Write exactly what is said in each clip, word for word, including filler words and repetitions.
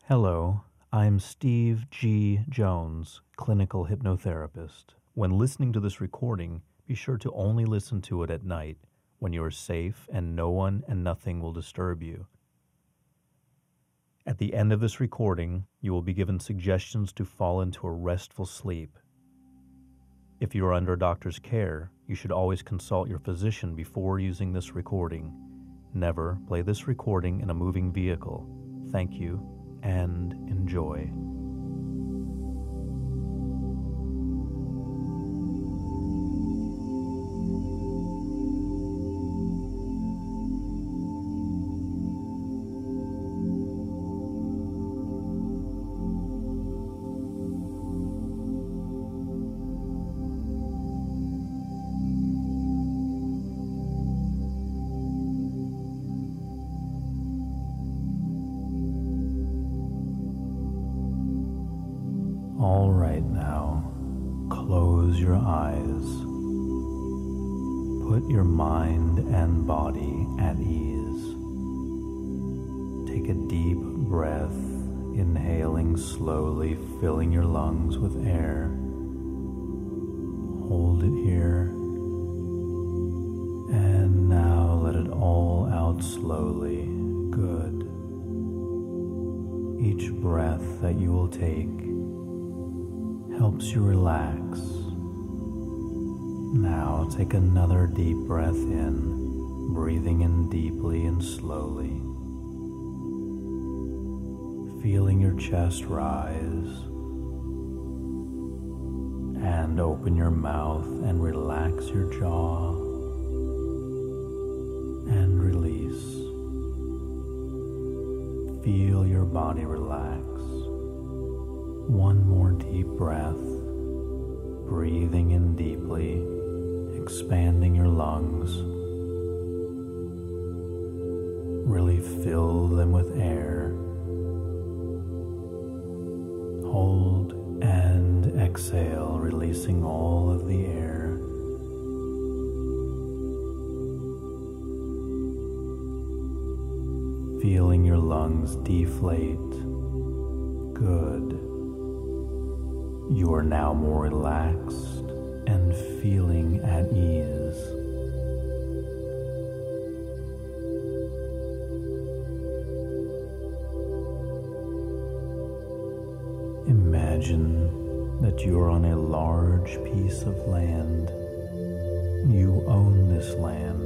Hello, I'm Steve G. Jones, clinical hypnotherapist. When listening to this recording, be sure to only listen to it at night when you are safe and no one and nothing will disturb you. At the end of this recording, you will be given suggestions to fall into a restful sleep. If you are under a doctor's care, you should always consult your physician before using this recording. Never play this recording in a moving vehicle. Thank you and enjoy. All right now, close your eyes. Put your mind and body at ease. Take a deep breath, inhaling slowly, filling your lungs with air. Hold it here, and now let it all out slowly. Good. Each breath that you will take helps you relax. Now take another deep breath in, breathing in deeply and slowly. Feeling your chest rise. And open your mouth and relax your jaw. And release. Feel your body relax. One more deep breath, breathing in deeply, expanding your lungs. Really fill them with air. Hold and exhale, releasing all of the air. Feeling your lungs deflate. Good. You are now more relaxed and feeling at ease. Imagine that you are on a large piece of land. You own this land,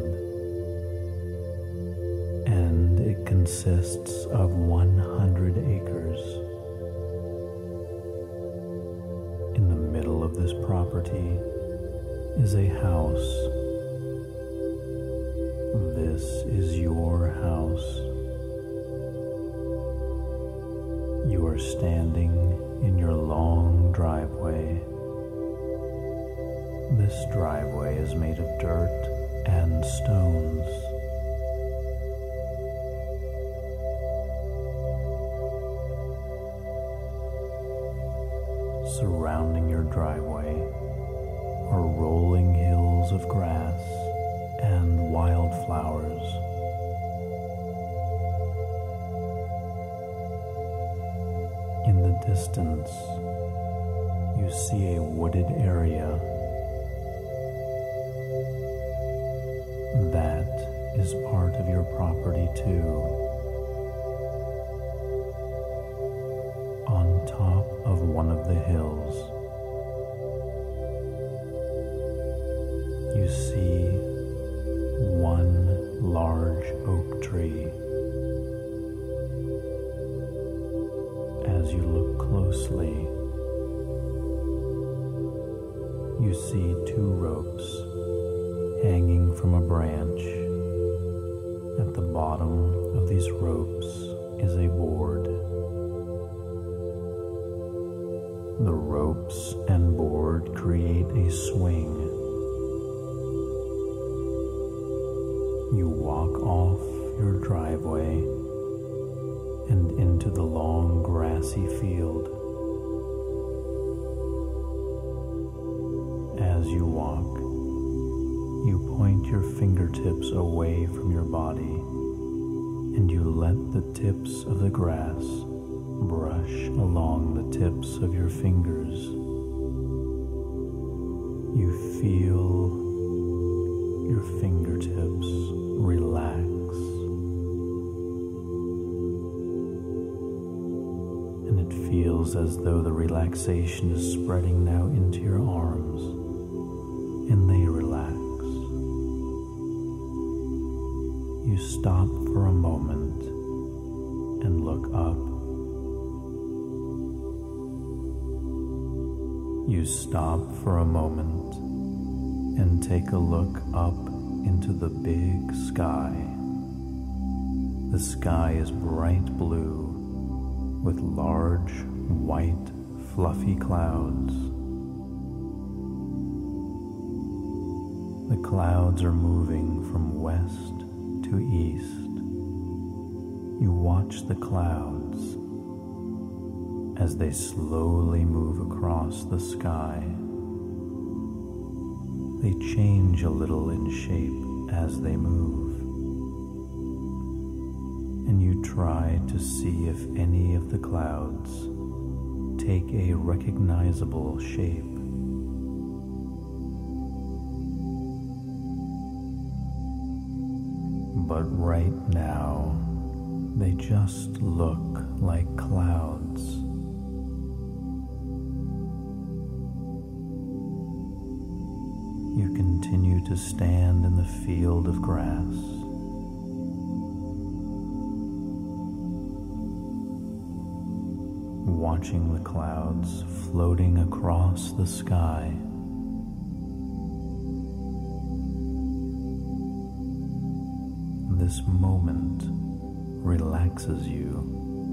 and it consists of one hundred acres. In the middle of this property is a house. This is your house. You are standing in your long driveway. This driveway is made of dirt and stones. Surrounding your driveway are rolling hills of grass and wildflowers. In the distance, you see a wooded area. That is part of your property too. On top of one of the hills, you see one large oak tree. As you look closely, you see two ropes hanging from a branch. At the bottom of these ropes is a board. The ropes and board create a swing. You walk off your driveway and into the long grassy field. As you walk, you point your fingertips away from your body and you let the tips of the grass brush along the tips of your fingers. You feel your fingertips relax, and it feels as though the relaxation is spreading now into your arms, and they relax. You stop for a moment and look up. You stop for a moment and take a look up into the big sky. The sky is bright blue with large, white, fluffy clouds. The clouds are moving from west to east. You watch the clouds as they slowly move across the sky. They change a little in shape as they move, and you try to see if any of the clouds take a recognizable shape. But right now, they just look like clouds. You continue to stand in the field of grass. Watching the clouds floating across the sky. This moment relaxes you.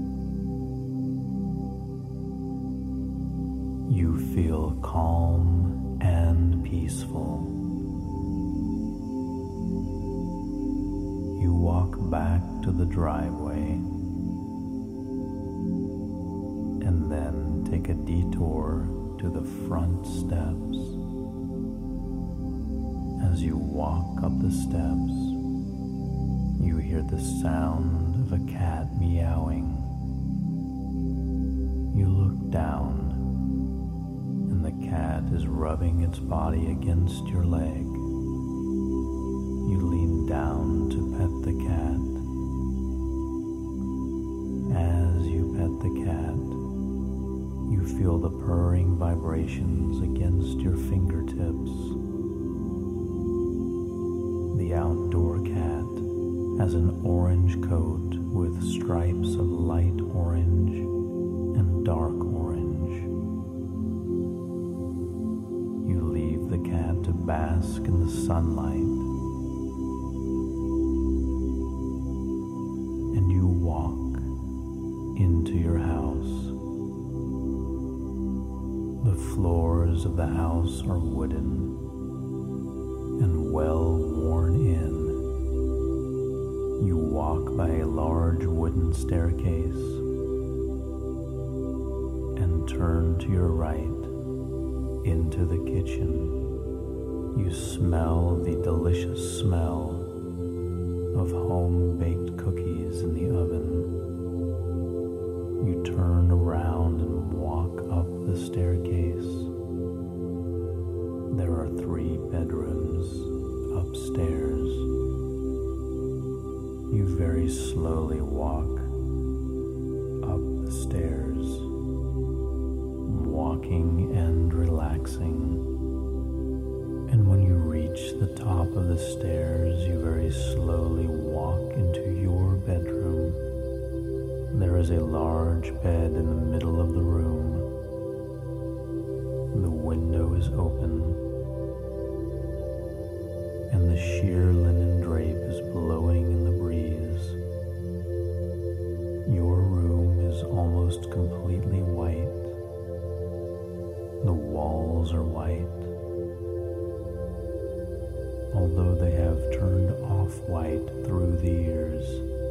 You feel calm and peaceful. You walk back to the driveway and then take a detour to the front steps. As you walk up the steps, you hear the sound of a cat meowing. You look down, and the cat is rubbing its body against your leg. You lean down to pet the cat. As you pet the cat, you feel the purring vibrations against your fingertips. The outdoor cat has an orange coat with stripes of light orange and dark orange. You leave the cat to bask in the sunlight, and you walk into your house. The floors of the house are wooden and well worn in. You walk by a large wooden staircase and turn to your right into the kitchen. You smell the delicious smell of home-baked cookies in the oven. You turn around and walk up the staircase. There are three bedrooms upstairs. You very slowly walk up the stairs, walking and relaxing. And when you reach the top of the stairs, you very slowly walk into your bedroom. There is a large bed in the middle of the room. The window is open, and the sheer linen drape is blowing in the breeze. Your room is almost completely white. The walls are white, although they have turned off-white through the years.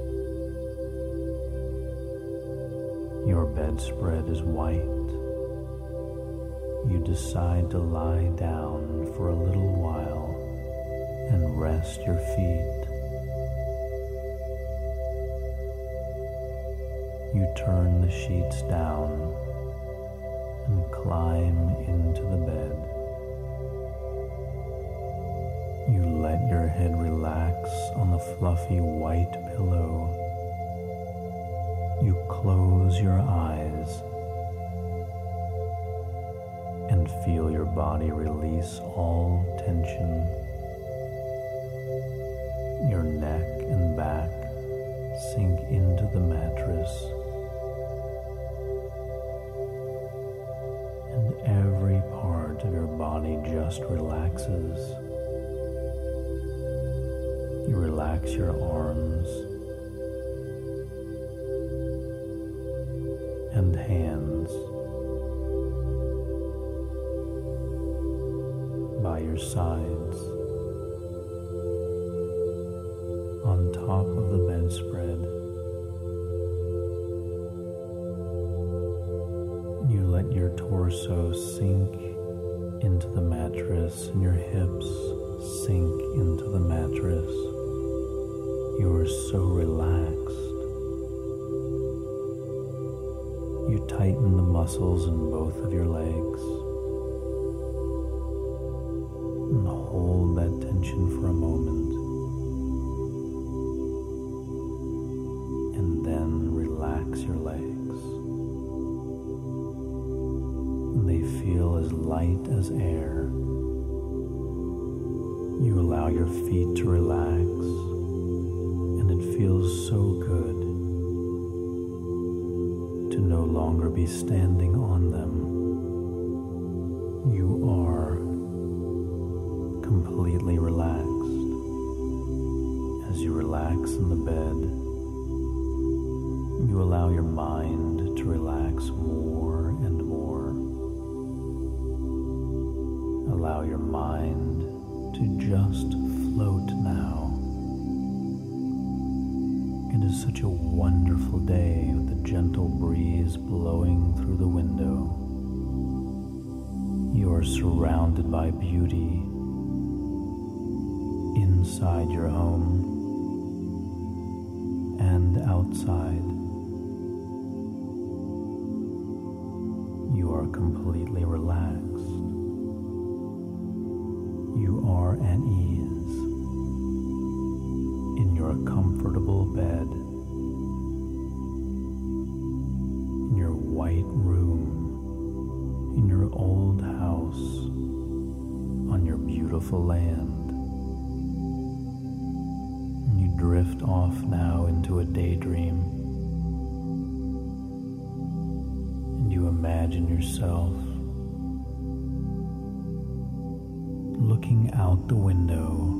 Your bedspread is white. You decide to lie down for a little while and rest your feet. You turn the sheets down and climb into the bed. You let your head relax on the fluffy white pillow. You close your eyes and feel your body release all tension. Your neck and back sink into the mattress, and every part of your body just relaxes. You relax your arms and hands. By your sides, on top of the bedspread, you let your torso sink into the mattress and your hips sink into the mattress. You are so relaxed. You tighten the muscles in both of your legs and hold that tension for a moment, and then relax your legs. And they feel as light as air. You allow your feet to relax, and it feels so good to no longer be standing on them. You are completely relaxed. As you relax in the bed, you allow your mind to relax more and more. Allow your mind to just float now. It is such a wonderful day with a gentle breeze blowing through the window. You are surrounded by beauty inside your home and outside. You are completely relaxed. You are at ease in your comfortable bed, in your white room, in your old house, on your beautiful land. And you drift off now into a daydream, and you imagine yourself looking out the window,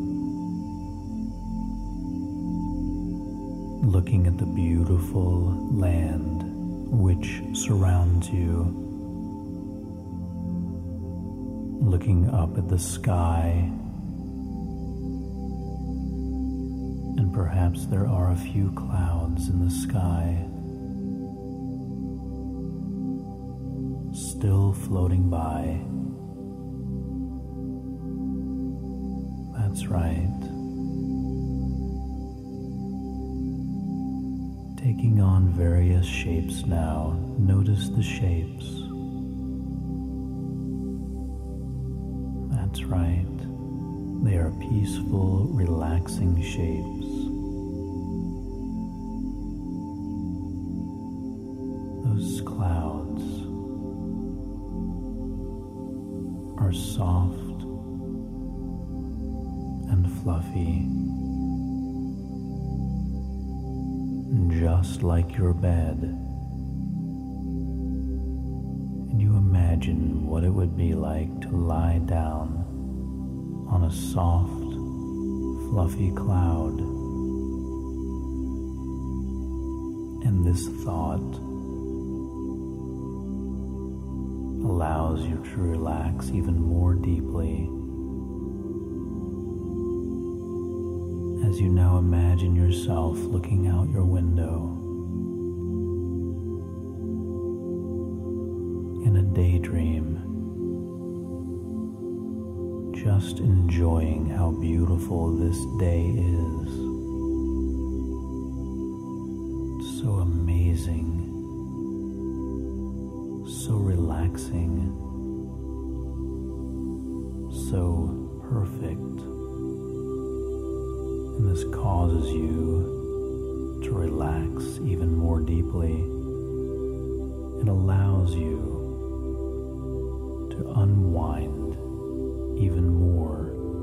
looking at the beautiful land which surrounds you, looking up at the sky, and perhaps there are a few clouds in the sky still floating by. That's right. Taking on various shapes now. Notice the shapes. That's right. They are peaceful, relaxing shapes. Those clouds are soft and fluffy, just like your bed. And you imagine what it would be like to lie down on a soft, fluffy cloud. And this thought allows you to relax even more deeply as you now imagine yourself looking out your window in a daydream, just enjoying how beautiful this day is. It's so amazing so relaxing, so perfect, and this causes you to relax even more deeply. It allows you to unwind even more,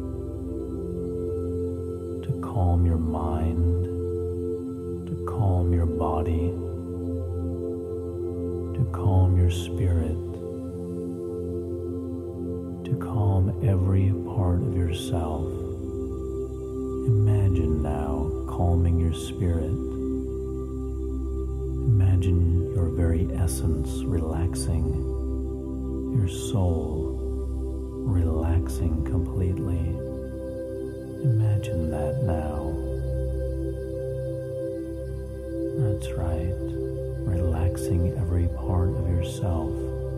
to calm your mind, to calm your body, to calm your spirit, to calm every part of yourself. Imagine now calming your spirit. Imagine your very essence relaxing, your soul relaxing completely. Imagine that now. That's right, relaxing every part of yourself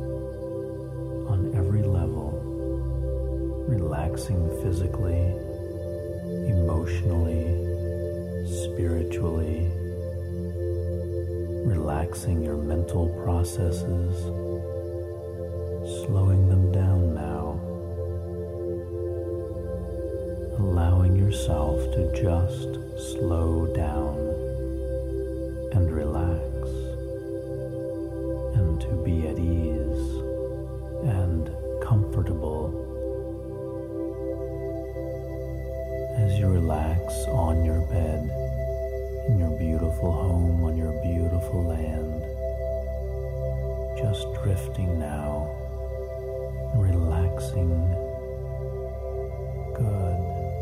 on every level, relaxing physically, emotionally, spiritually, relaxing your mental processes, slowing them down now, allowing yourself to just slow down and relax, and to be at ease and comfortable. As you relax on your bed, in your beautiful home, on your beautiful land, just drifting now, relaxing, good.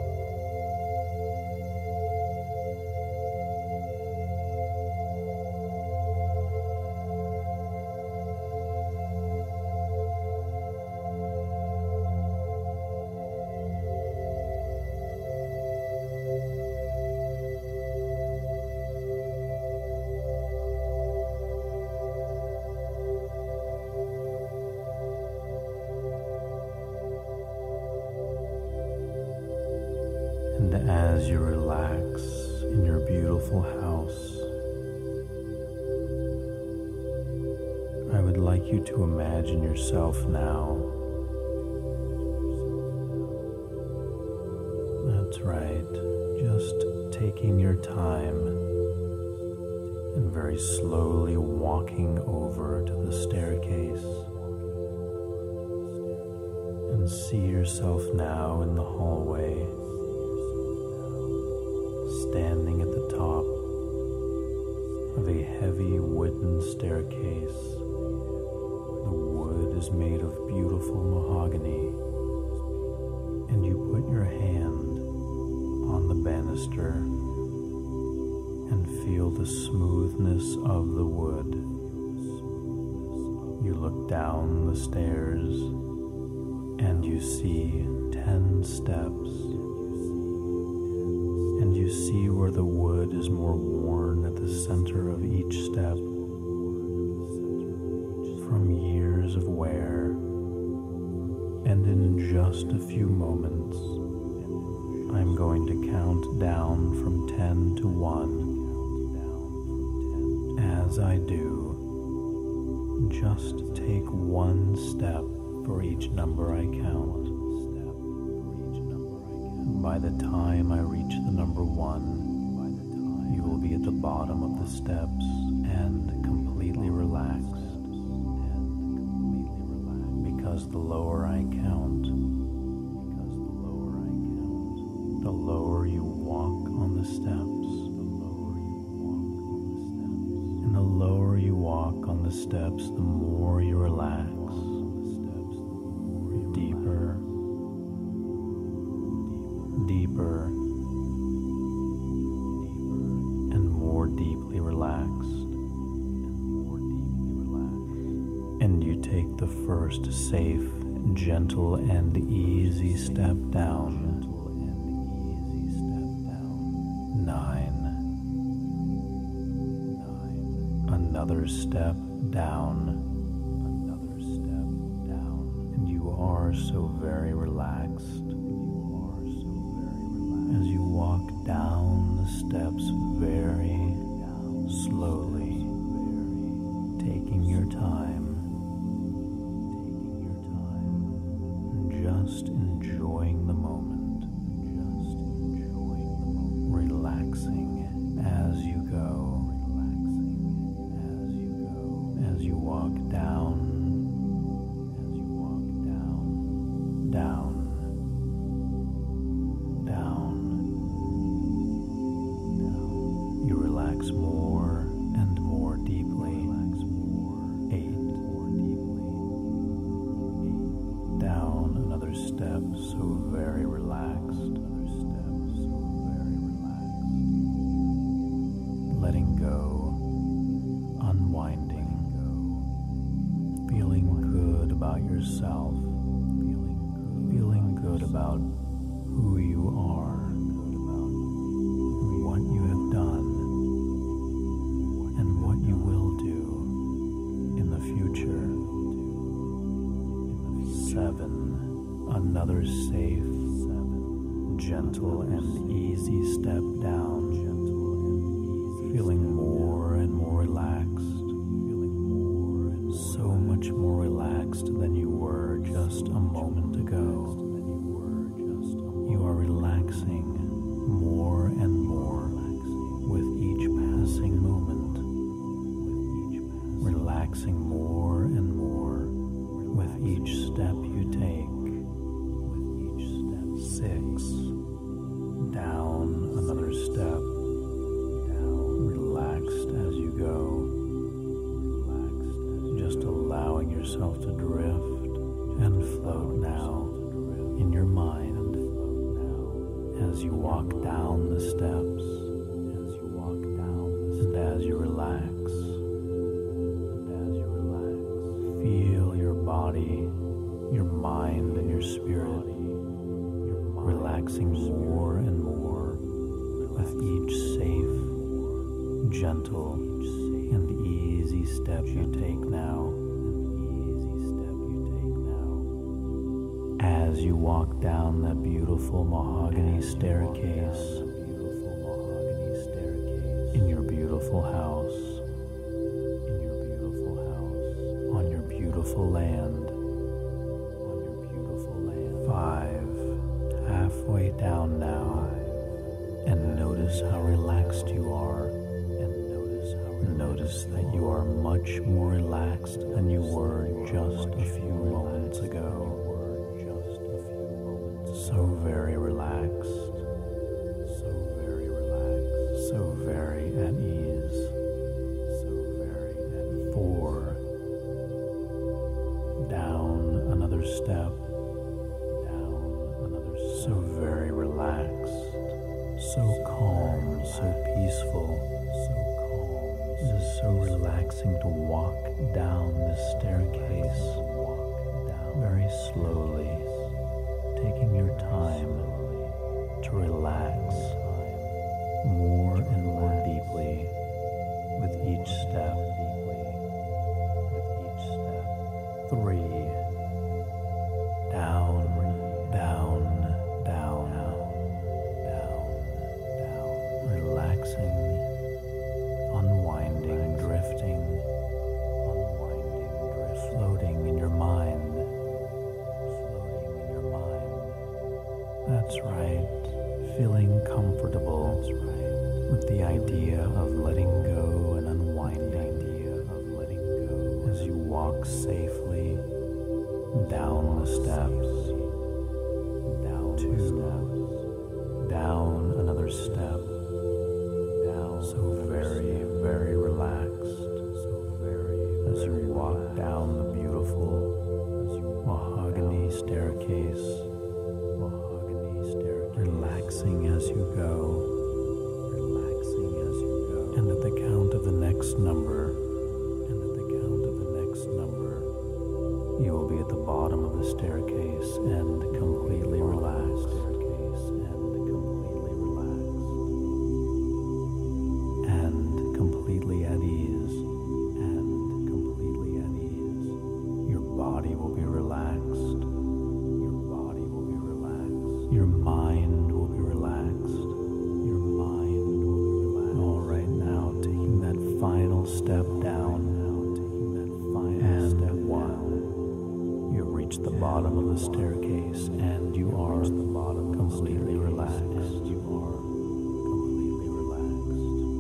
And as you relax in your beautiful house, I would like you to imagine yourself now. That's right, just taking your time and very slowly walking over to the staircase. And see yourself now in the hallway, standing at the top of a heavy wooden staircase. The wood is made of beautiful mahogany, and you put your hand on the banister and feel the smoothness of the wood. You look down the stairs and you see ten steps. And you see where the wood is more worn at the center of each step from years of wear. And in just a few moments, I'm going to count down from ten to one. As I do, just take one step for each number I count. By the time I reach the number one, you will be at the bottom of the steps and completely relaxed. Because the lower I count, the lower you walk on the steps. And the lower you walk on the steps, the more you relax. Deeper. Deeper and more deeply relaxed. And you take the first safe, gentle, and easy step down. Nine. Another step down. And you are so very relaxed. As you walk down the steps very slowly, taking your time, enjoying the moment, just enjoying the moment, relaxing as you go, relaxing as you go, as you walk down, as you walk down, down, down, down. You relax more and more deeply. Relax more, eight, more deeply, eight, down another step, so very relaxed, another step, so very relaxed, letting go, unwinding, feeling good about yourself, feeling good, feeling good about who you are, what you have done, and what you will do in the future. Seven, another safe, gentle and easy step down, feeling more and more relaxed, so much more relaxed than you were just a moment ago. You are relaxing more and more with each passing moment, relaxing more and more with each step you take. Six, down another step, relaxed as you go, just allowing yourself to drift and float now in your mind as you walk down the steps, as you walk down and as you relax, and as you relax, feel your body, your mind and your spirit relaxing more and more with each safe, gentle, and easy step you take now. As you walk down that beautiful mahogany staircase in your beautiful house, in your beautiful house, on your beautiful land, on your beautiful land. Five, halfway down now, and notice how relaxed you are, and notice how notice that you are much more relaxed than you were just a few moments ago. So very relaxed, so very relaxed, so very at ease, so very at ease. Four, down another step, down another step, so very relaxed, so calm, so peaceful, so calm. It is so relaxing to walk down this staircase, walk down very slowly, taking your time to relax more and more deeply with each step, with each step. Three, down, down, down, down, down, relaxing, unwinding, drifting, unwinding, drift, floating in your mind. That's right, feeling comfortable. That's right, with the idea of letting go and unwinding, idea of letting go as you walk safely down the steps, down two steps, down another step, down, so very, very relaxed, so very, as you walk down the beautiful mahogany staircase. Relaxing as you go, relaxing as you go, and at the count of the next number, and at the count of the next number, you will be at the bottom of the staircase and completely relaxed, staircase and completely relaxed, and completely at ease, and completely at ease. Your body will be relaxed, your body will be relaxed, your mind step down, and step one, you've reached reach the bottom of the staircase and you are completely relaxed. And you are completely relaxed.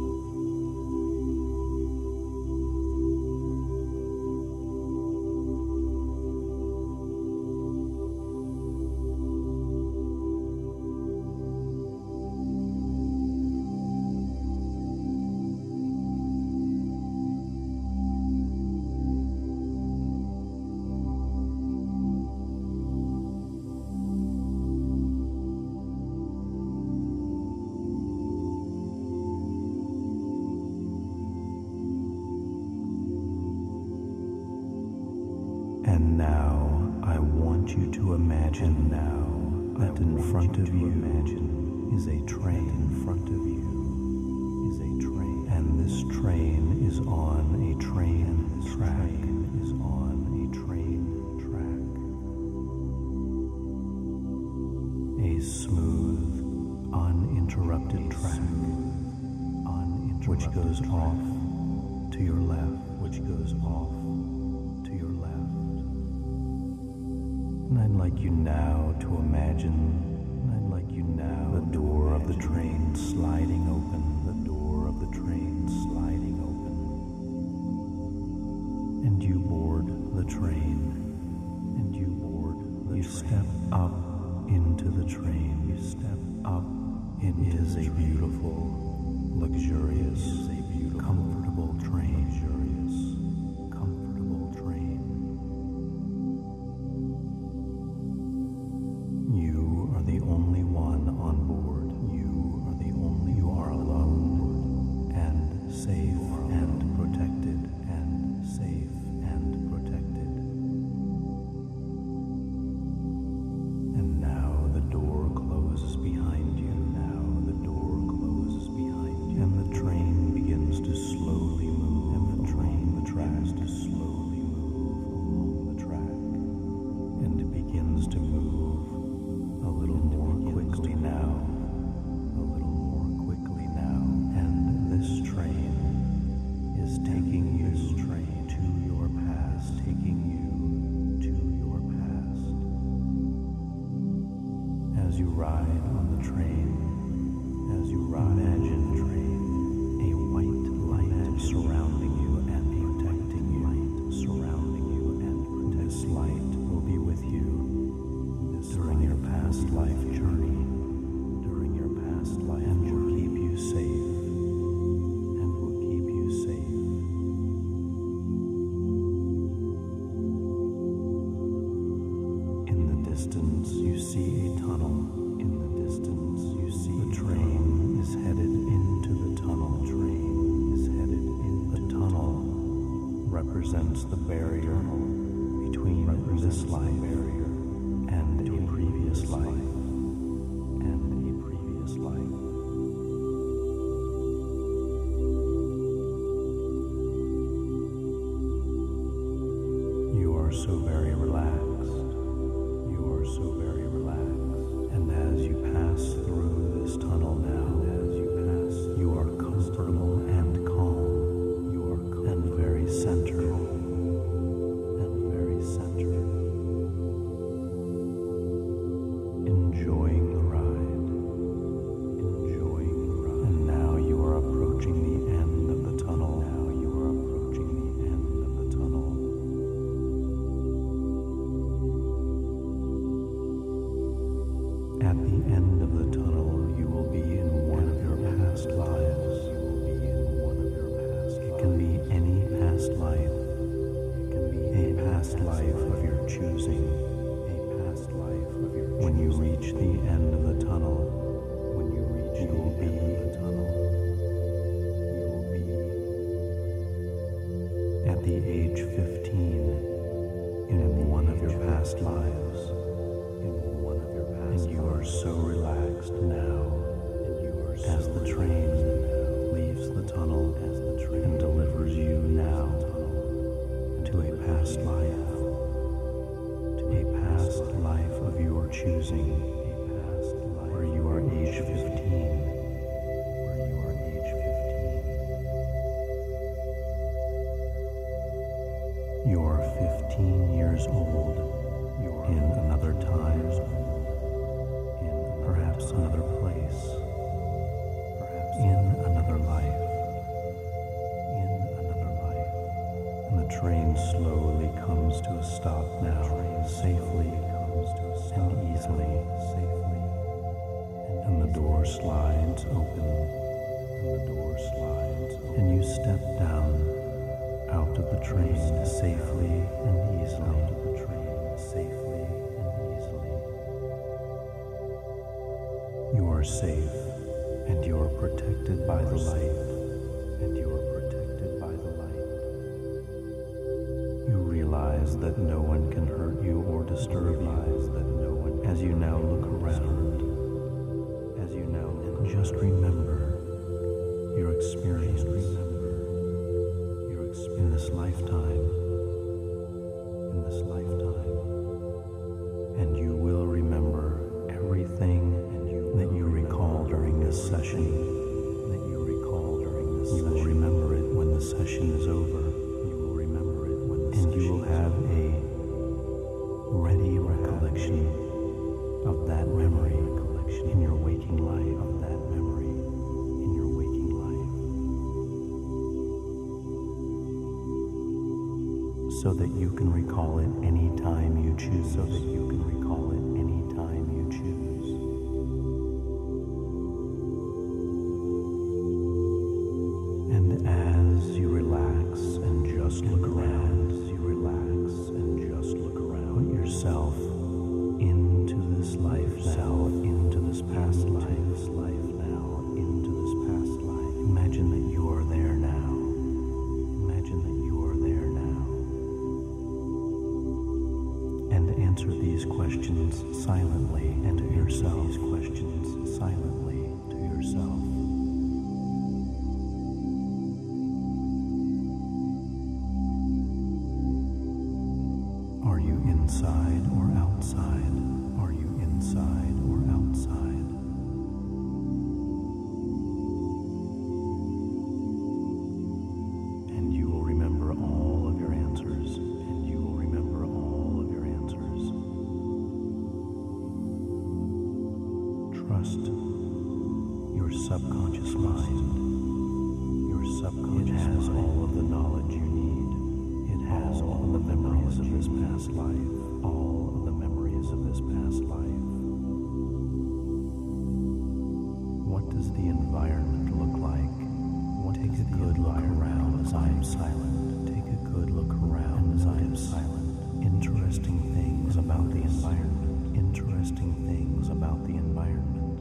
And now I want you to imagine now that in front of you imagine is a train. In front of you is a train, and this train is on a train track. Is on a train track. A smooth, uninterrupted track, uninterrupted which goes off to your left, which goes off to your left. And I'd like you now to imagine, I'd like you now the door of the train sliding open, the door of the train sliding open. And you board the train, and you board the train. You step up into the train, you step up. It is a beautiful, luxurious, a beautiful, comfortable train, luxurious, comfortable train. You are the only one on board. You are the only, you are alone and safe and protected and safe and protected. And now the door closes behind you. Now the door closes behind you. And the train begins to slowly move. And the train, the tracks to slowly move along the track. And it begins to move a little more quickly now, a little more quickly now, and this train is taking you train to your past, taking you to your past. As you ride on the train, as you ride, imagine the train, a white light surrounding you and protecting you, light surrounding you and protecting. This light will be with you during your past life journey, during your past life, and will keep you safe, and will keep you safe. In the distance, you see a tunnel. In the distance, you see the train is headed into the tunnel. The train is headed in the tunnel. Represents the barrier between this life barrier and a previous life, and a previous life. You are so very relaxed. You are so very relaxed. And as you pass through this tunnel now, as you pass, you are comfortable and calm. You are calm and very centered, and very centered. Enjoying the ride, enjoying the ride. And now you are approaching the end of the tunnel. Now you are approaching the end of the tunnel. At the end of the tunnel, you will be in one of your past lives. You will be in one of your past lives. It can be any past life. It can be a past life of your choosing. When you reach the end of the tunnel, when you reach you will be the tunnel, you will be at the age fifteen in one of your past lives, in one of your past, and you are so relaxed now, and you are so as the train leaves the tunnel, as the train and delivers you now to a past life. A past life of your choosing, a past life where you are age fifteen, where you are age fifteen. You are fifteen years old. You in another time, in perhaps another place, perhaps in another life, in another life. And the train slowly comes to a stop now, safely and easily, safely, and the door slides open, and the door slides open, and you step down out of the train safely and easily, out of the train safely and easily. You are safe, and you are protected by the light, and you are protected by the light. You realize that no one can hurt you or disturb you, that no one as you now look around, as you now look and just remember your experience, remember your experience in this lifetime, in this lifetime, and you will remember everything and you that you recall during this session, that you recall during this session. You will remember it when the session is over. You will remember it when the session is over. And you will have a ready recollection of that memory in your waking life, of that memory in your waking life, so that you can recall it any time you choose, so that you can recall it any time you choose. And as you relax and just look around, as you relax and just look around, put yourself into this life now, into this past life, this life now, into this past life. Imagine that you are there now. Imagine that you are there now. And answer these questions silently and to yourself. These questions silently to yourself. Are you inside or outside? Are you inside or outside? And you will remember all of your answers, and you will remember all of your answers. Trust your subconscious mind. Your subconscious mind. It has all of the knowledge you need. It has all of the memories of this past life. All of the memories of this past life. What does the environment look like? What Take a good look around as I am silent. Take a good look around as I am silent. Interesting things about the environment. Interesting things about the environment.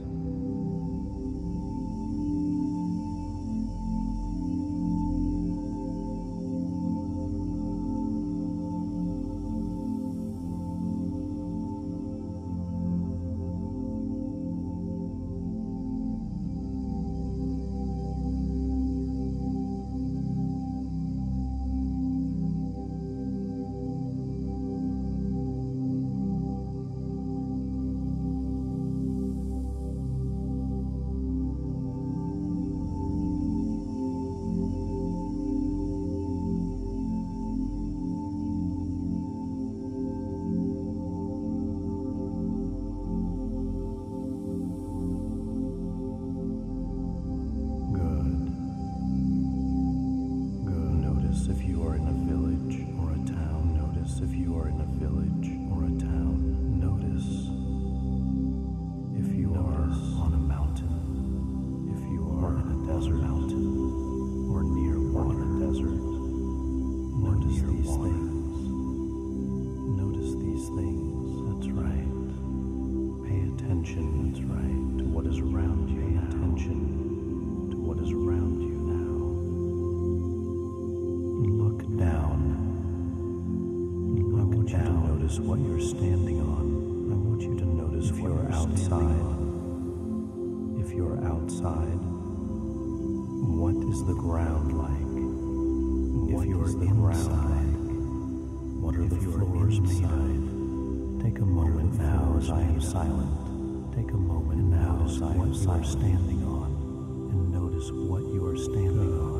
What you're standing on. I want you to notice if you're outside. If you're outside, what is the ground like? If you're inside, what are the floors made of? Take a moment now as I am silent. Take a moment now as I am silent. Standing on, and notice what you are standing on.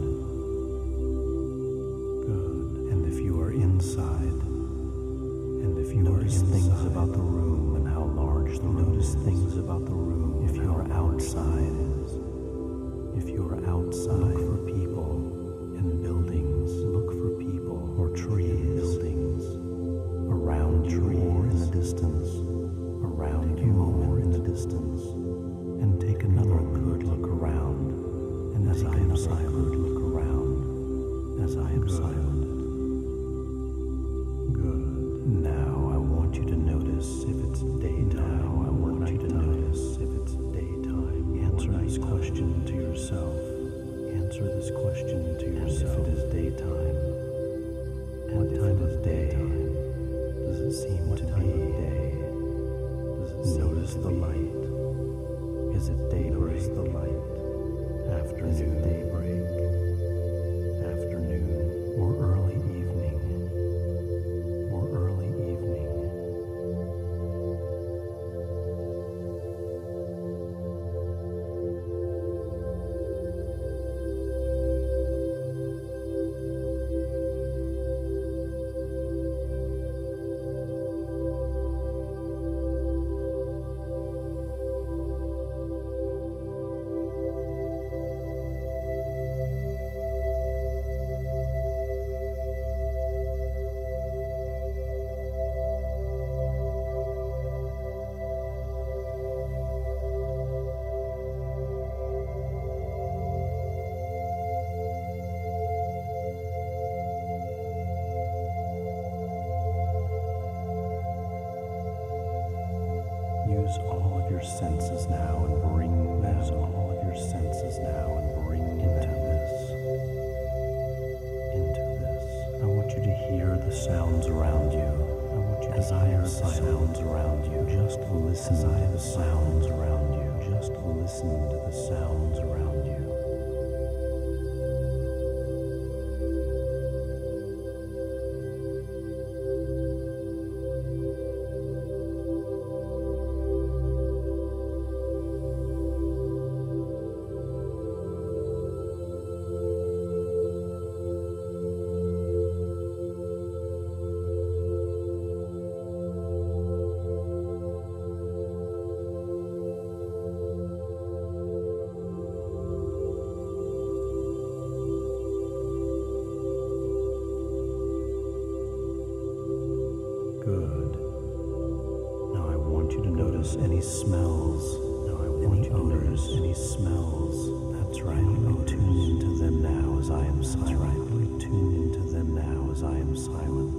Good. And if you are inside, and if you are Notice things about the room and how large the room is. Notice things about the room if you are outside. If you are outside, look for people and buildings. Look for people or trees, buildings around you or in the distance. Around you or in the distance. And take another good look around. And as I am silent, look around. As I am silent. Good. Now I want you to notice if it's daytime. Now I want you to notice if it's daytime. Answer this question to yourself. Answer this question to yourself. If it is daytime, what time of day does it seem to be? Does it notice the light? Is it day? Notice the light. Afternoon. Is it daybreak? Afternoon or early evening? Or early evening? Use all of your senses now and bring them. Use all of your senses now and bring into this. Into this. I want you to hear the sounds around you. I want you to hear the sounds around you. Just listen to the sounds around you. Just listen to the sounds around you. Good. Now I want you to notice any smells. Now I want you to notice any smells. That's right. Really tune into them now as I am silent. That's right. Really tune into them now as I am silent.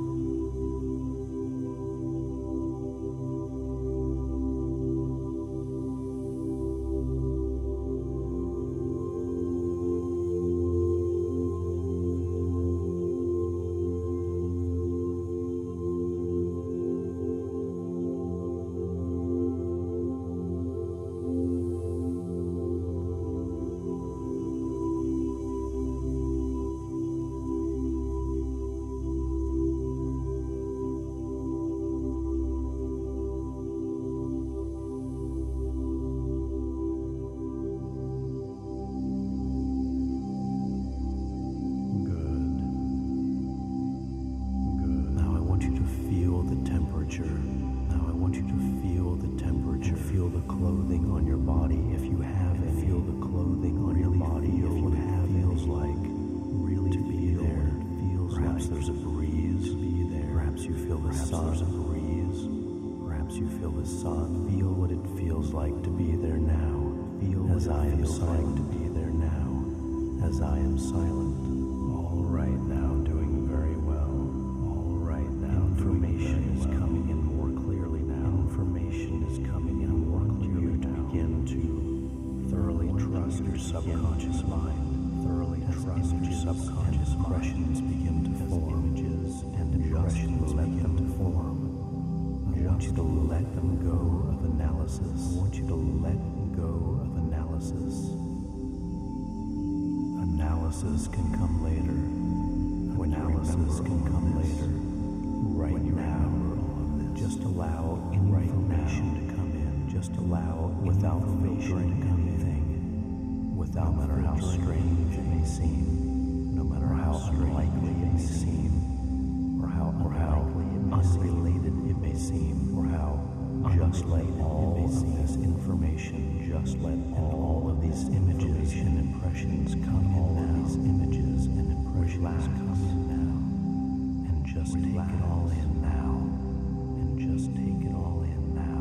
Now I want you to feel the temperature. Feel the clothing on your body if you have it. Feel the clothing on your body if you have it. Feels like really to be there. Feels perhaps there's a breeze to be there. Perhaps you feel the sun. There's a breeze. Perhaps you feel the sun. Feel what it feels like to be there now. Feel as I am silent to be there now. As I am silent. All right now, doing very well. All right now, information is coming in more clearly now. Information is coming in more clearly to begin to thoroughly trust your subconscious mind. Thoroughly trust your subconscious impressions begin to form. Images and impressions begin to form. I want you to let them go of analysis. I want you to let go of analysis. Analysis can come later. Analysis can come later. Right now, just allow information to come in. Just allow without filtering anything. Without, no matter how strange it may seem, no matter how unlikely it may seem, or how or how unrelated it just let all of this information, just let all of these images and impressions come in now. All of these images and impressions come in now. And just take it all in now. And just take it all in now.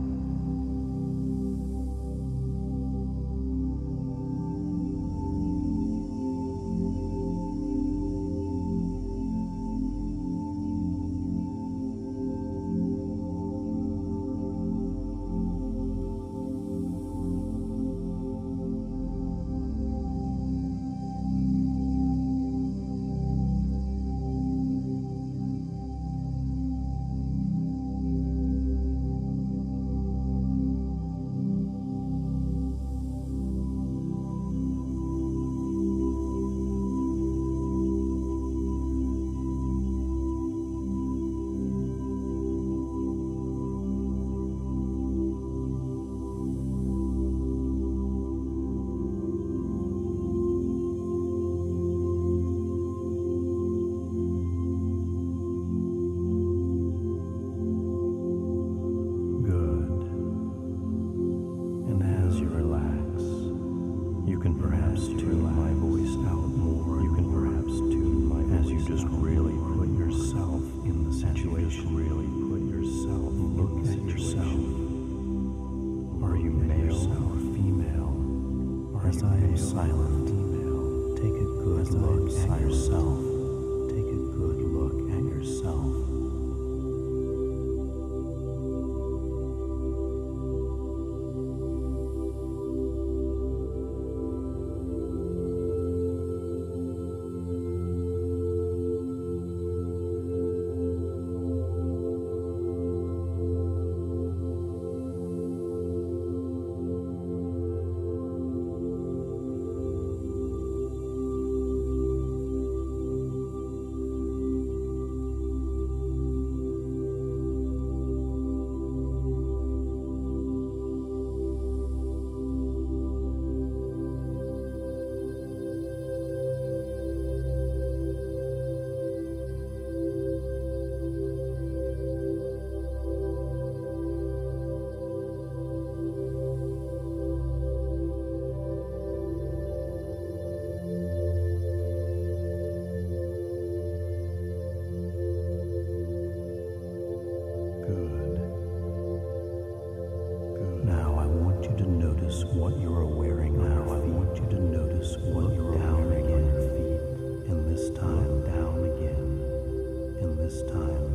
What you are wearing now, I want you to notice what you're down again on your feet, and this time down again, and this time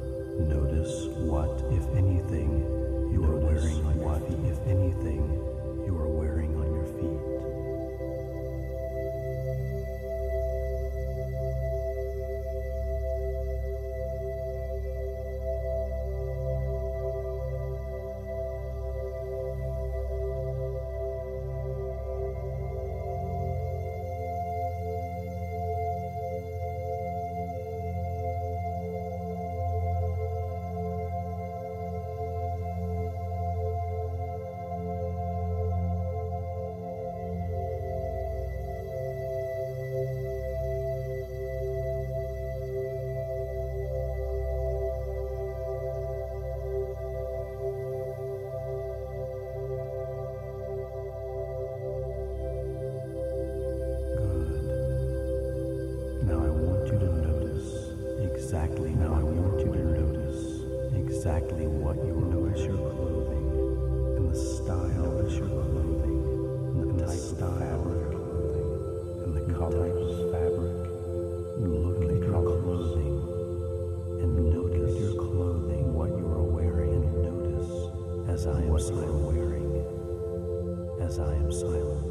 notice what, if anything, you are wearing on your feet. If anything, you are wearing on your feet. Exactly now, I want you to notice exactly what you are. Notice your clothing and the style. Notice your clothing and the type of fabric and the colors of fabric. Look at your clothing and notice your clothing, what you are wearing, and notice as I am silent, wearing as I am silent.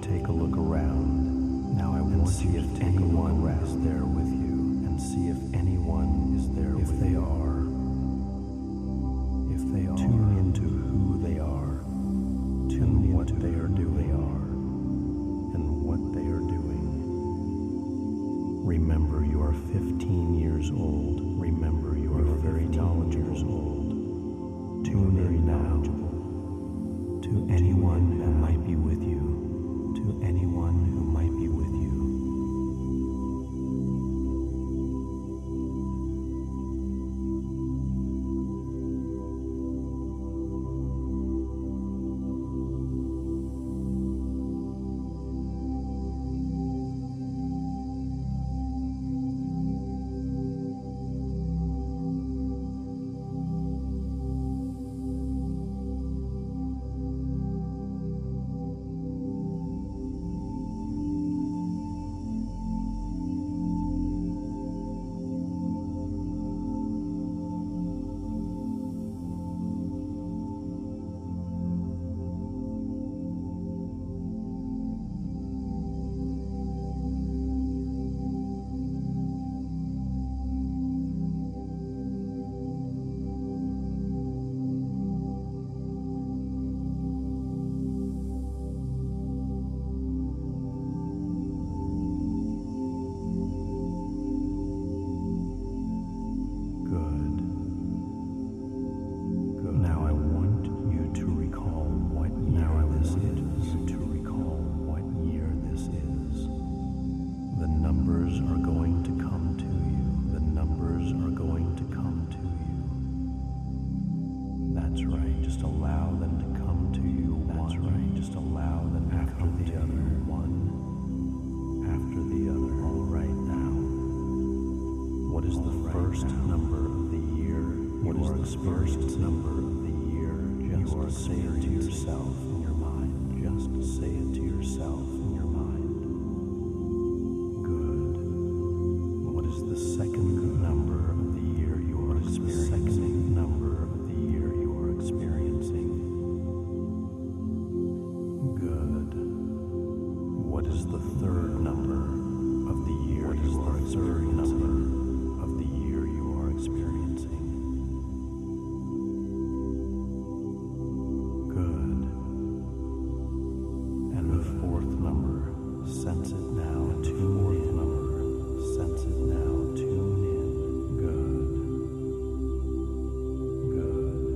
take a look around. Now I want see you if anyone is there with you, and see if anyone is there if with they you. are. If they are, tune into who they are, tune what they are doing, are, and what they are doing. Remember, you are fifteen years old. Remember, you are very knowledgeable. Years old. Tune in now to anyone who might be with you, to anyone who might be with you. First number of the year, just say it to yourself in your mind. Just say it to yourself in your mind. Good. What is the second number of the year you are experiencing? Second number of the year you are experiencing. Good. What is the third number of the year you are experiencing? Of the year you are experiencing. Sense it now, tune in. Number. Sense it now, tune in. Good. Good.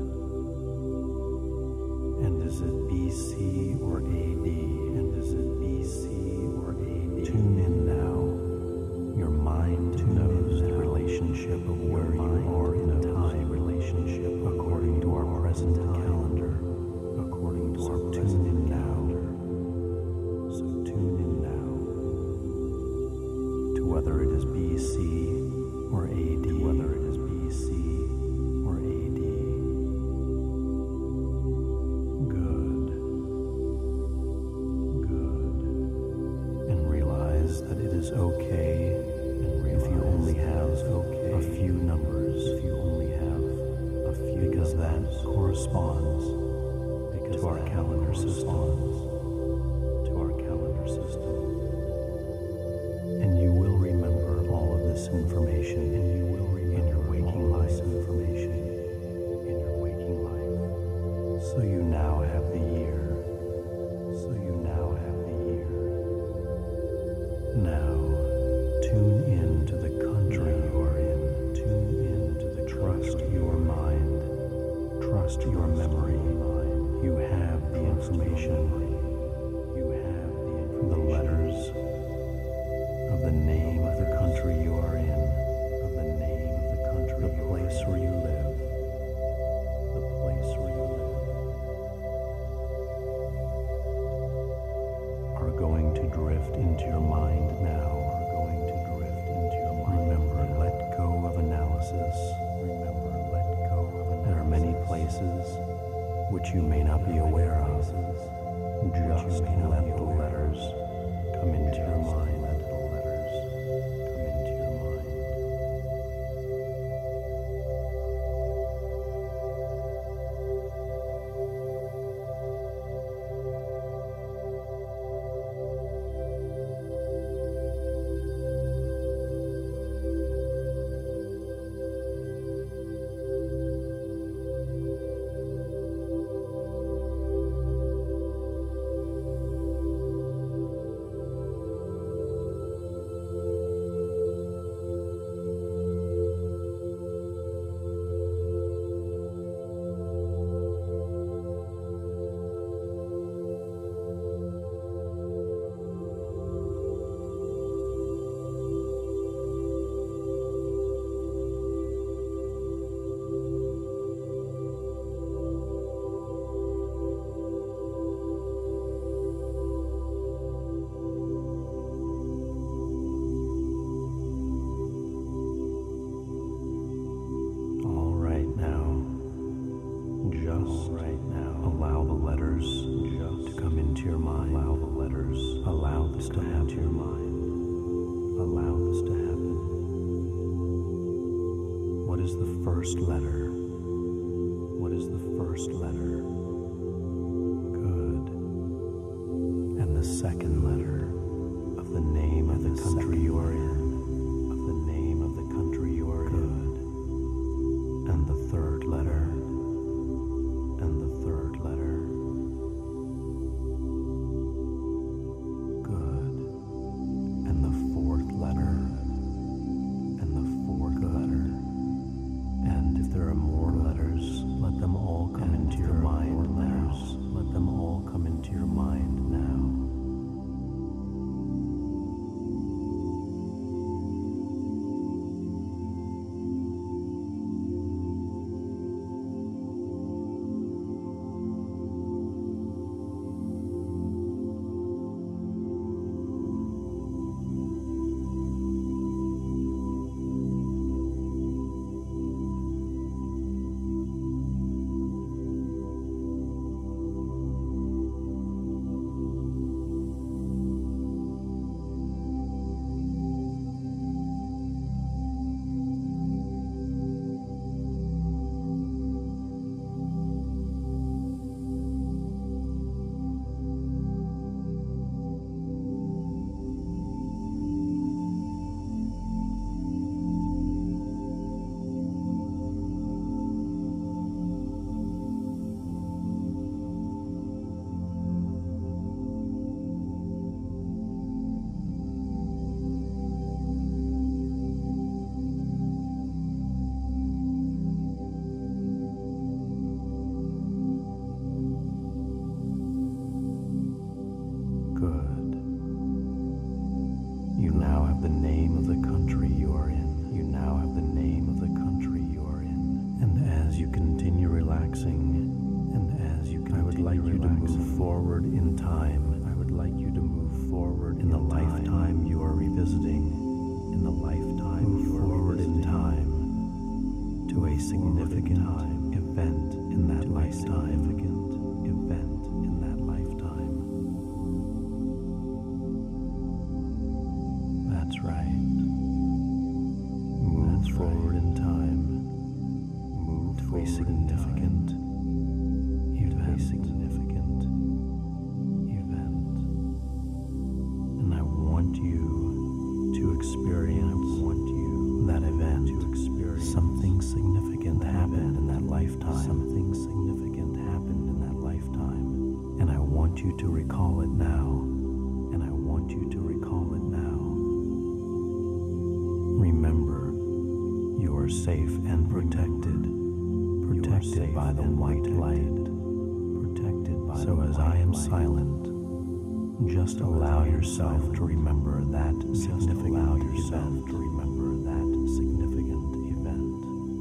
And is it B C or A D? And is it B C or A D? Tune in now. Your mind knows the relationship of where you are in time. Relationship according to our present calendar. According to our present calendar. So tune in now. Whether it is B C or A D, whether it is B C or A D. Good. Good. And realize that it is okay, and if you only have okay, a few numbers, if you only have a few, because that corresponds because to our calendar system. To our calendar system. And you will remember all of this information, and you will remember in your waking life information in your waking life. So you now have the year. So you now have the year. Now tune in to the country you are in. Tune in to the trust your mind. Trust your memory. You have the information. You have the information. The letters of the name of the country you are in, of the name of the country, the place where you live, the place where you live, are going to drift into your mind now, are going to drift into your mind. Remember, let go of analysis. Remember, let go of analysis. There are many places which you may not be aware of. Just let the letters come into your mind. this to happen to your mind. Allow this to happen. What is the first letter? What is the first letter? Good. And the second letter of the name of the country you are in. Of the name of the country you are in. Good. And the third letter. And the third letter. Good. And the fourth letter. And the fourth letter. And if there are more letters, let them all come into your mind now. Let them all come into your mind now. Just allow yourself to remember that significant event. To remember that significant event.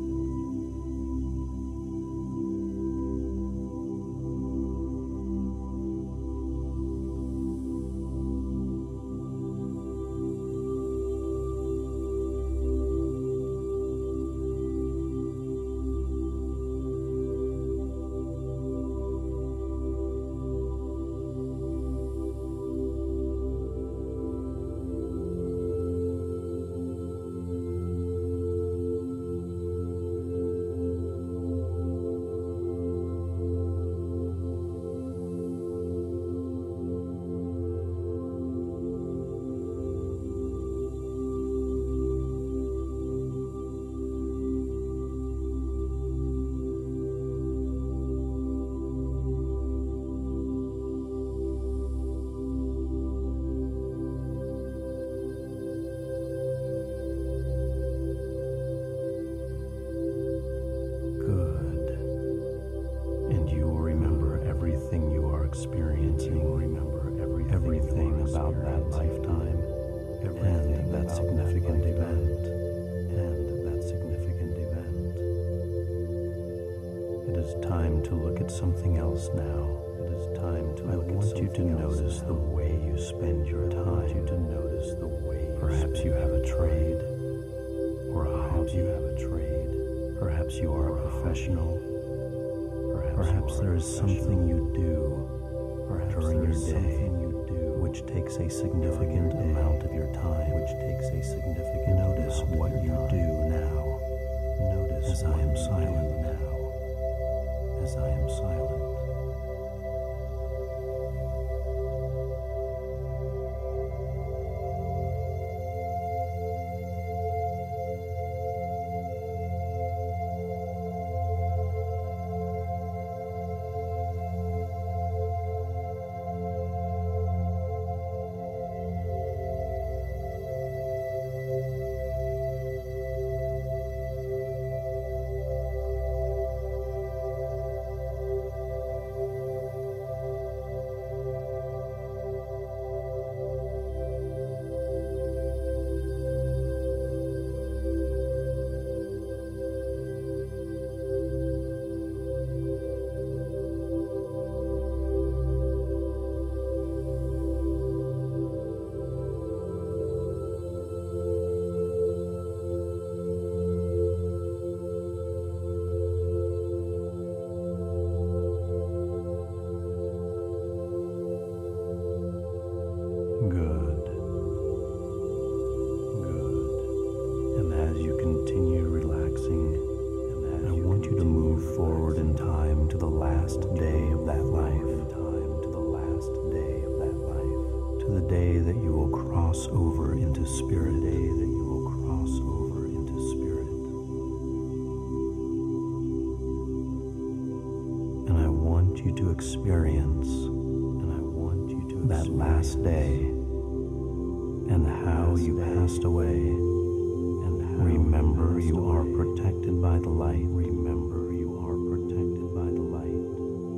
Something else now. It is time to I look want at you to notice now. The way you spend your time. I want you to notice the way you Perhaps you have a trade or a hobby. You have a trade. Perhaps you are a professional. Perhaps, Perhaps there is something you do Perhaps during your day you do which which takes a significant amount of your time, which takes a significant notice what you do now. Notice as I am silent now, as I am silent. Over into spirit, day that you will cross over into spirit. And I want you to experience, and I want you to that last day, and how you passed away, and how remember you are protected by the light. Remember you are protected by the light.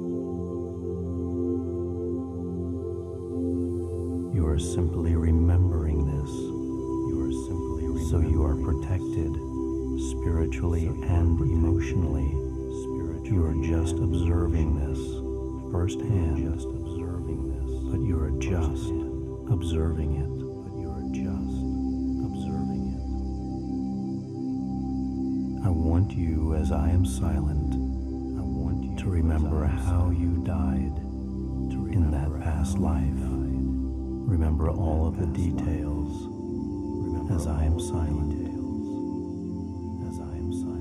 You are simply remembering this. You are simply remembering. So you are protected spiritually and emotionally. Spiritually, you are just observing this firsthand. Just observing this. But you are just observing it. But you are just observing it. I want you, as I am silent, I want you to remember how you died in that past life. Remember all of the details as I am silent. As I am silent.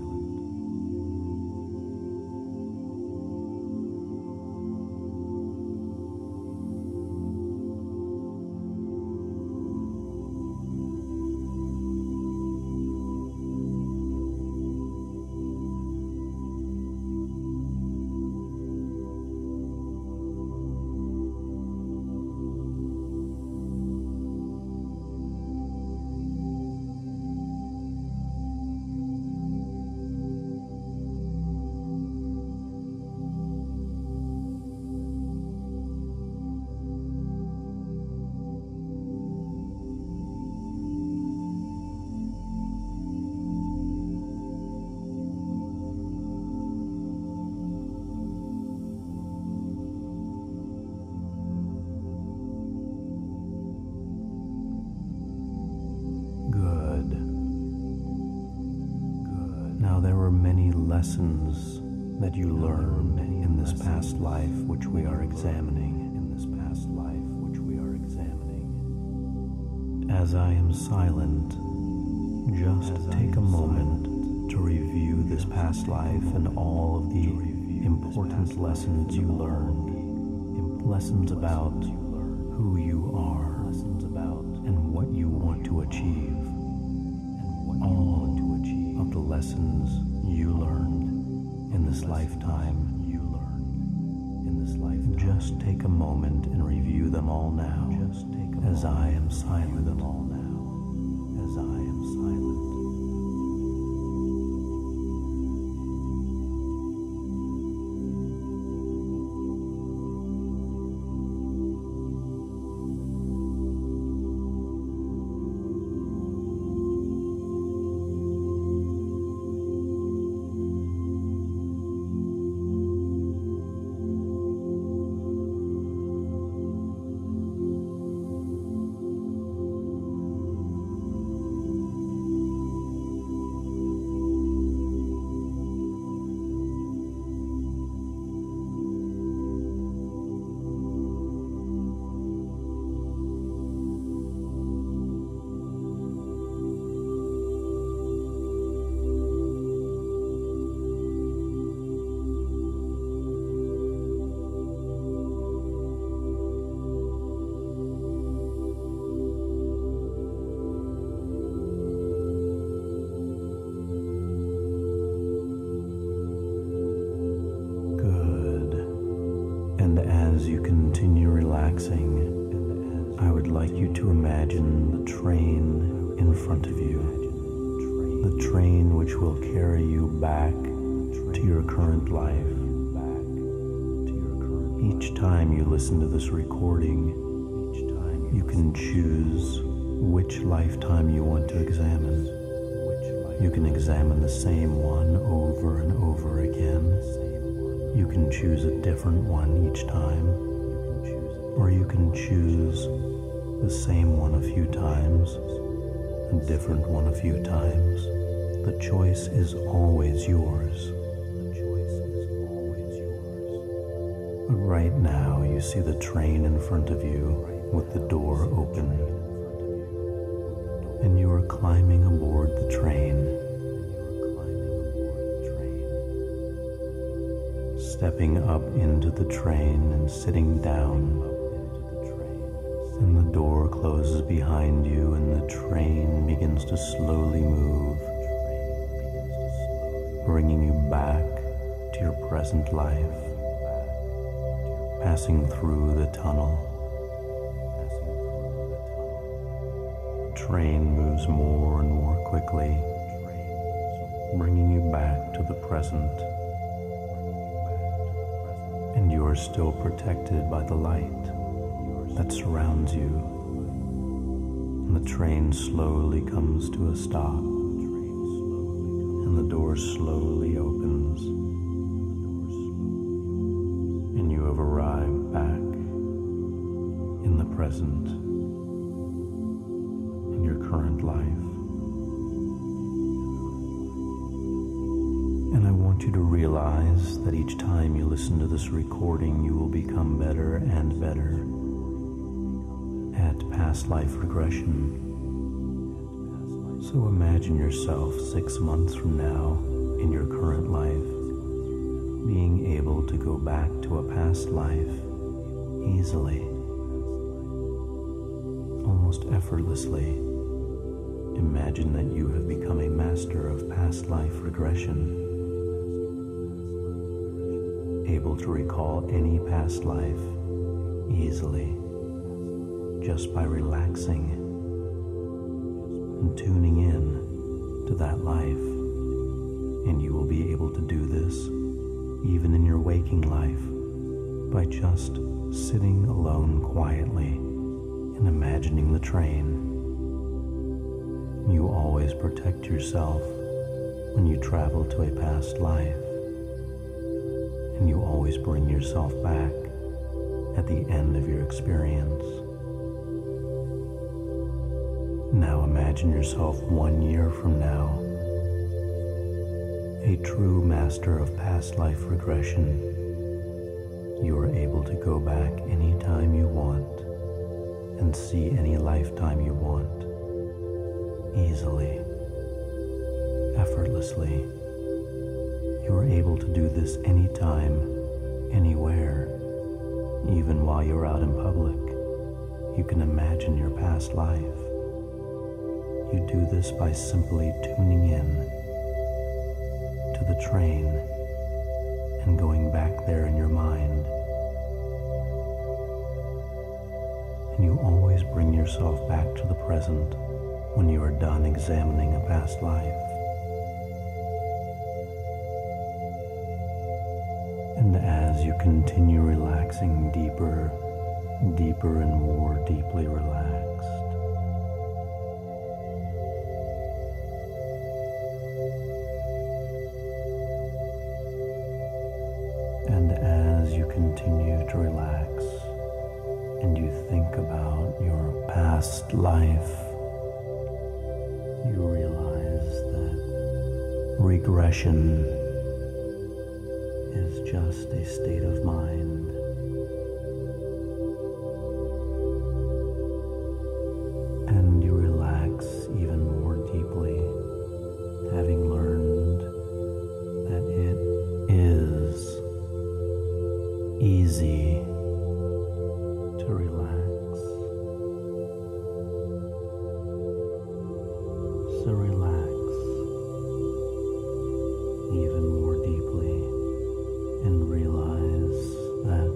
Lessons that you learned in this past life, which we are examining. In this past life, which we are examining. As I am silent, just take a moment to review this past life and all of the important lessons you learned. Lessons about who you are, lessons about and what you want to achieve, and what all of the lessons you learned in this lifetime. You learned in this lifetime. Just take a moment and review them all now. Just take a as I am silent. Them all now. As I am silent. relaxing, I would like you to imagine the train in front of you, the train which will carry you back to your current life. Each time you listen to this recording, you can choose which lifetime you want to examine. You can examine the same one over and over again. You can choose a different one each time, or you can choose the same one a few times, a different one a few times. The choice is always yours. But right now you see the train in front of you with the door open, and you are climbing aboard the train, stepping up into the train and sitting down, and the door closes behind you and the train begins to slowly move, bringing you back to your present life, passing through the tunnel. The train moves more and more quickly, bringing you back to the present, and you are still protected by the light that surrounds you. And the train slowly comes to a stop, and the door slowly opens, and you have arrived back in the present, in your current life. And I want you to realize that each time you listen to this recording, you will become better and better at past life regression. So imagine yourself six months from now in your current life, being able to go back to a past life easily, almost effortlessly. Imagine that you have become a master of past life regression, able to recall any past life easily just by relaxing and tuning in to that life. And you will be able to do this even in your waking life by just sitting alone quietly and imagining the train. You always protect yourself when you travel to a past life, and you always bring yourself back at the end of your experience. Now imagine yourself one year from now, a true master of past life regression. You are able to go back anytime you want and see any lifetime you want, easily, effortlessly. You are able to do this anytime, anywhere, even while you're out in public. You can imagine your past life. You do this by simply tuning in to the train and going back there in your mind. And you always bring yourself back to the present when you are done examining a past life. And as you continue relaxing deeper, deeper and more deeply relaxed, and as you continue to relax and you think about your past life, you realize that regression is just a state of mind. And you relax even more deeply, having learned that it is easy to relax. So relax even more deeply and realize that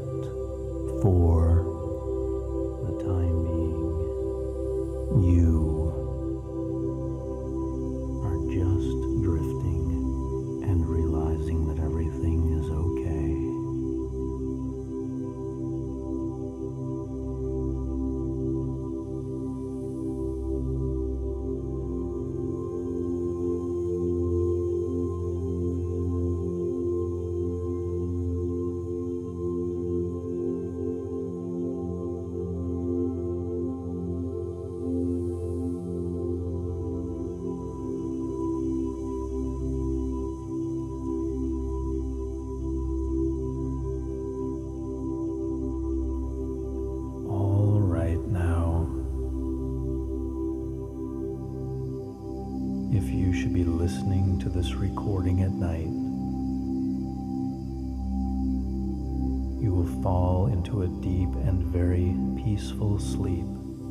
should be listening to this recording at night, you will fall into a deep and very peaceful sleep.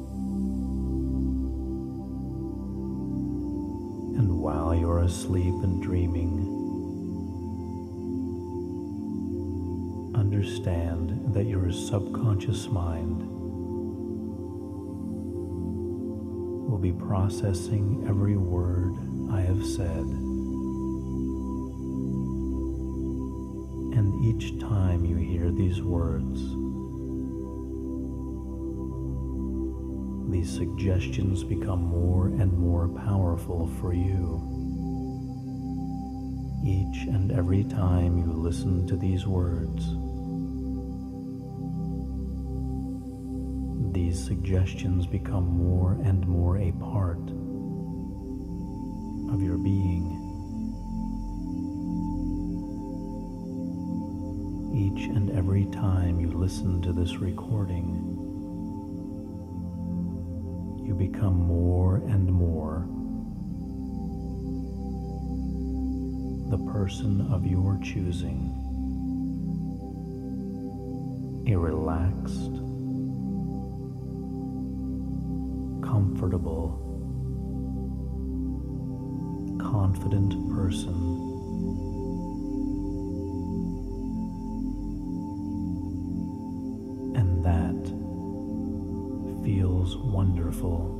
And while you're asleep and dreaming, understand that your subconscious mind will be processing every word I have said. And each time you hear these words, these suggestions become more and more powerful for you. Each and every time you listen to these words, these suggestions become more and more a part of your being. Each and every time you listen to this recording, you become more and more the person of your choosing, a relaxed, comfortable, confident person. And that feels wonderful.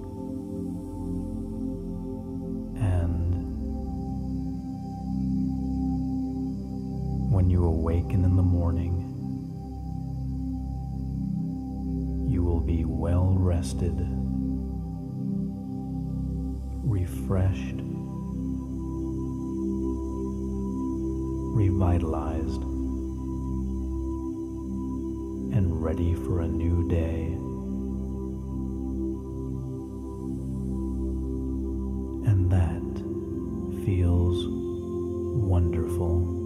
And when you awaken in the morning, you will be well rested, refreshed, revitalized, and ready for a new day. And that feels wonderful.